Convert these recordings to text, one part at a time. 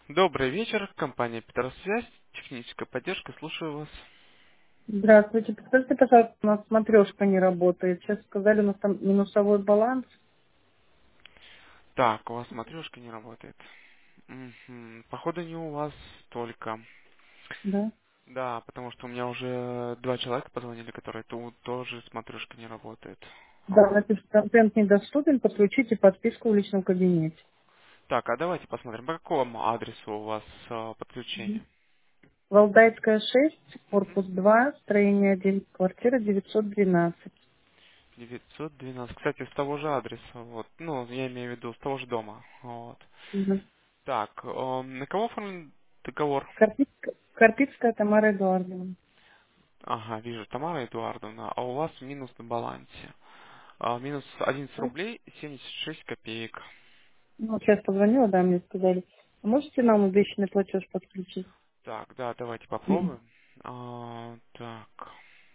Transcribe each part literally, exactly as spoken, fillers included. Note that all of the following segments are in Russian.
Добрый вечер, компания Петросвязь, техническая поддержка, слушаю вас. Здравствуйте. Подскажите, пожалуйста, у нас смотрешка не работает. Сейчас сказали, у нас там минусовой баланс. Так, у вас смотрешка не работает. Мгм. Походу не у вас только. Да. Да, потому что у меня уже два человека позвонили, которые ту- тоже смотрешка не работает. Да, Вот. напишет, контент недоступен, подключите подписку в личном кабинете. Так, а давайте посмотрим, по какому адресу у вас а, Мгм. подключение. Валдайская шесть, Мгм. корпус два, строение один, квартира девятьсот двенадцать. девятьсот двенадцать. Кстати, с того же адреса, вот. Ну, я имею в виду, с того же дома. Вот. Мгм. Так, эм, на кого оформлен договор? Карпицкая, Карпицкая Тамара Эдуардовна. Ага, вижу, Тамара Эдуардовна, а у вас минус на балансе. А, минус одиннадцать Да. рублей семьдесят шесть копеек. Ну, вот сейчас позвонила, да, мне сказали. А можете нам обещанный платеж подключить? Так, да, давайте Мгм. попробуем. А, так.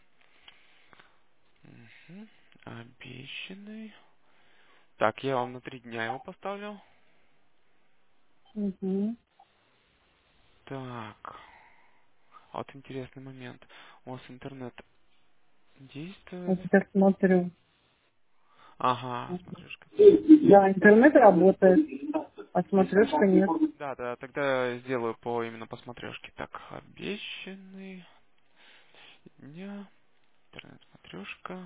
Мгм. Обещанный. Так, я вам на три дня его поставлю. Мгм. Так. А вот интересный момент. У вас интернет Вот действует? сейчас смотрю. Ага, смотришь-ка. Да, интернет работает, а смотрешка нет. Да, да, тогда сделаю по именно по смотрешке. Так, обещанный дня. Интернет-смотрешка.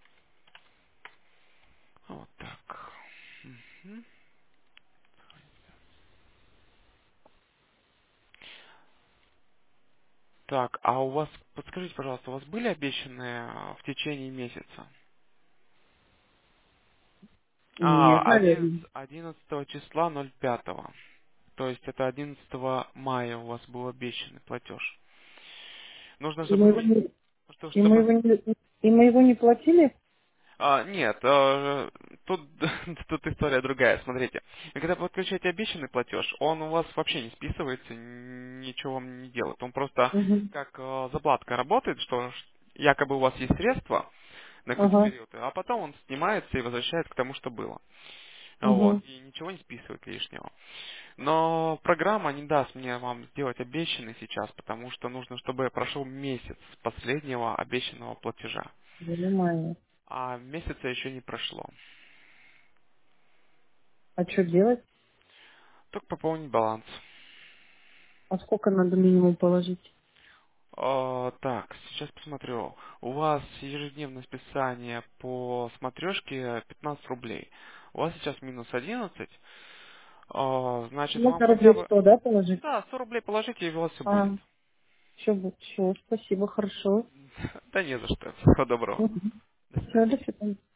Вот так. Мгм. Так, а у вас, подскажите, пожалуйста, у вас были обещанные а, в течение месяца? А, Нет, наверное. одиннадцатого одиннадцатого числа ноль пятого. То есть это одиннадцатого мая у вас был обещанный платеж. Нужно И мы его заплатить, не, что, и мы чтобы... его не, и мы его не платили? А, нет, э, тут, тут история другая, смотрите. Когда вы подключаете обещанный платеж, он у вас вообще не списывается, ничего вам не делает. Он просто Угу. как э, заплатка работает, что якобы у вас есть средства на какой-то Ага. период, а потом он снимается и возвращает к тому, что было. Вот, Угу. и ничего не списывает лишнего. Но программа не даст мне вам сделать обещанный сейчас, потому что нужно, чтобы прошел месяц с последнего обещанного платежа. Понимаю. А месяца еще не прошло. А что делать? Только пополнить баланс. А сколько надо минимум положить? А, так, сейчас посмотрю. У вас ежедневное списание по смотрешке пятнадцать рублей. У вас сейчас минус одиннадцать. А, значит, Ну, вам на хотя рублей бы... сто, да, положить? Да, сто рублей положите, и у вас все А, будет. все, все, спасибо, хорошо. Да не за что. Всего доброго. Угу. До Все, до свидания. свидания.